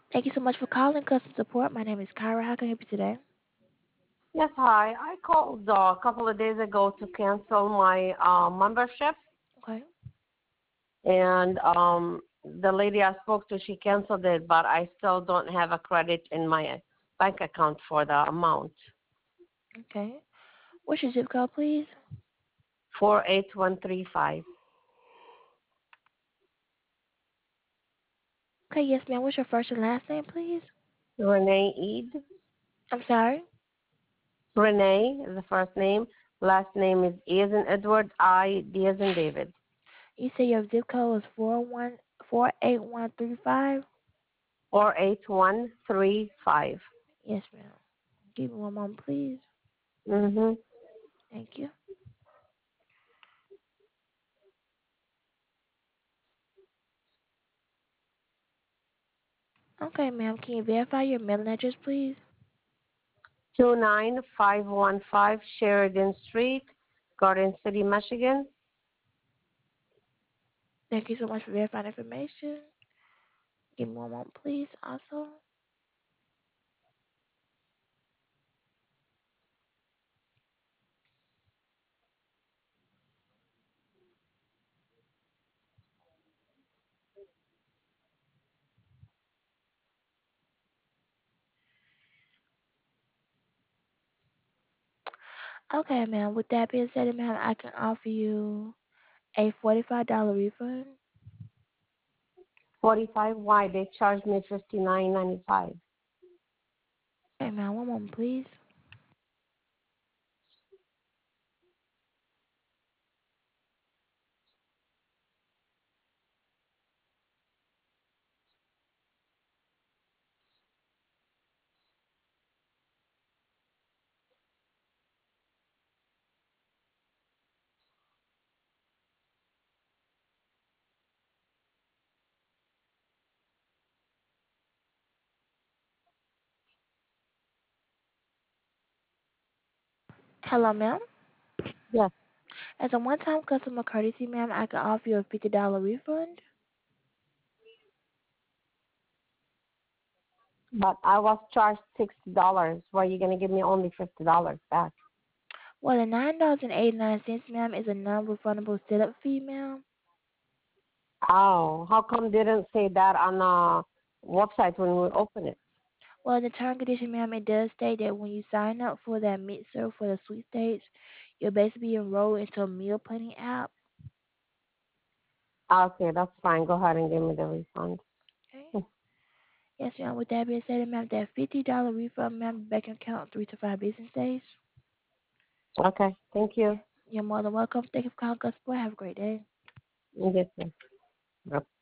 Thank you so much for calling customer support. My name is Kyra. How can I help you today? Yes, hi. I called a couple of days ago to cancel my membership, Okay. and the lady I spoke to, she canceled it, but I still don't have a credit in my bank account for the amount. Okay. What's your zip code, please? 48135. Okay, yes, ma'am. What's your first and last name, please? Renee Eid. I'm sorry. Renee is the first name. Last name is E as in Edward, I, D as in David. You say your zip code is 48135. 48135. Yes, ma'am. Give me one moment, please. Mm-hmm. Thank you. Okay, ma'am. Can you verify your mailing address, please? 29515 Sheridan Street, Garden City, Michigan. Thank you so much for verifying information. Give me one moment, please. Also. Okay, ma'am. With that being said, ma'am, I can offer you a $45 refund. 45. Why? They charged me 59.95. Okay, ma'am. One moment, please. Hello, ma'am. Yes, As a one-time customer courtesy, ma'am, I can offer you a $50 refund. but I was charged $60. Why are you going to give me only $50 back? Well, the $9.89, ma'am, is a non-refundable setup fee, ma'am. Oh, how come they didn't say that on the website when we open it? Well, in the term condition, ma'am, it does state that when you sign up for that mixer for the sweepstakes, you'll basically be enrolled into a meal planning app. Okay, that's fine. Go ahead and give me the refund. Okay. Yes, ma'am. With that being said, ma'am, that $50 refund, ma'am, back in account 3 to 5 business days. Okay, thank you. You're more than welcome. Thank you for calling us. Have a great day. You get this.